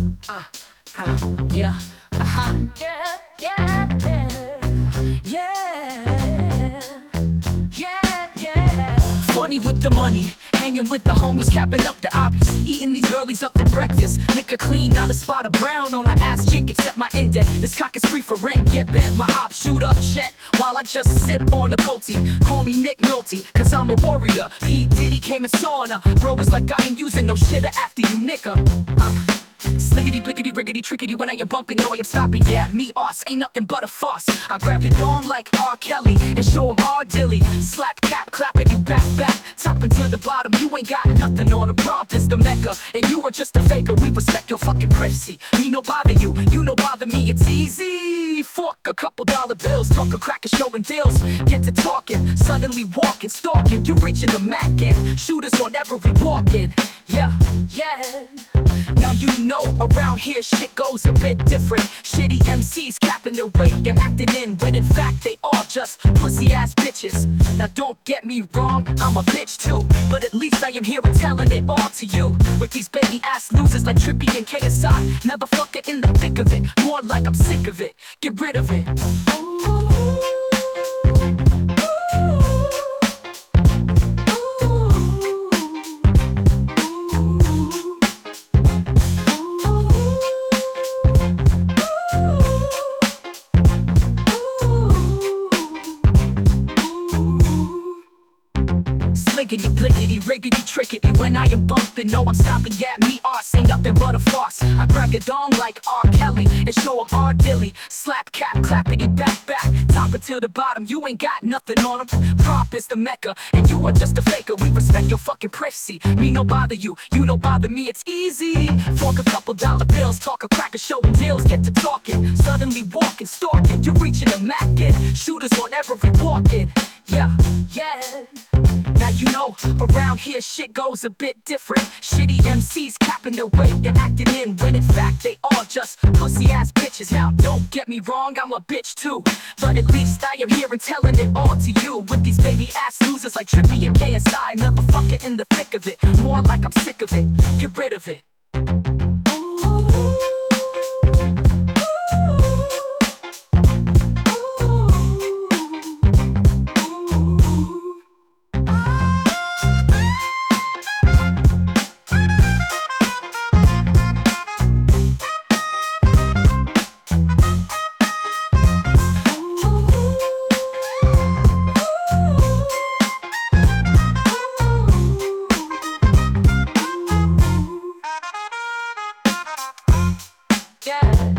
Yeah, yeah, yeah, yeah, yeah, yeah. Funny with the money, hanging with the homies, capping up the ops, eating these girlies up for breakfast. Liquor clean, not a spot of brown on her ass cheek except my index. This cock is free for rent, get bent. My op shoot up Chet while I just sip on the coatie. Call me Nick Nolte, cause I'm a warrior. P. Diddy came and saw her. Bro, it's like I ain't using no shitter after you nigga. Sliggity, blickety, riggedy, trickety. When I am bumping, no, I am stopping. Yeah, me, us, ain't nothing but a fuss. I grab your dome like R. Kelly and show him R. Dilly. Slap, cap, clapping you back, topping to the bottom. You ain't got nothing on the prompt, it's the Mecca. And you are just a faker, we respect your fucking privacy. Me no bother you, you no bother me, it's easy. Fuck a couple dollar bills, talk a crack and showing deals. Get to talking, suddenly walking, stalking. You reaching the Mac and shooters on every walk-in. Yeah, yeah. Now you know, around here shit goes a bit different. Shitty MCs capping their weight and acting in, when in fact they all just pussy ass bitches. Now don't get me wrong, I'm a bitch too, but at least I am here and telling it all to you. With these baby ass losers like Trippy and KSI, never fucking in the thick of it, more like I'm sick of it. Get rid of it. Sliggity, blickety, riggedy, trickety. When I am bumping, no, I'm stopping. Yeah, me, arse, ain't nothing but a farce. I grab your dong like R. Kelly and show him R. Dilly. Slap, cap, clapping it back, top it to the bottom. You ain't got nothing on him. Prop is the Mecca, and you are just a faker. We respect your fucking privacy. Me no bother you, you no bother me. It's easy. Fork a couple dollar bills, talk a crack and showing deals. Get to talking, suddenly walking, stalking. You reaching the Mac and shooters on every walk-in. Yeah, yeah. Now you know, around here shit goes a bit different. Shitty MCs capping their weight and acting in, when in fact they all just pussy ass bitches. Now don't get me wrong, I'm a bitch too, but at least I am here and telling it all to you. With these baby ass losers like Trippy and KSI, never fucking in the thick of it, more like I'm sick of it. Get rid of it. Yeah.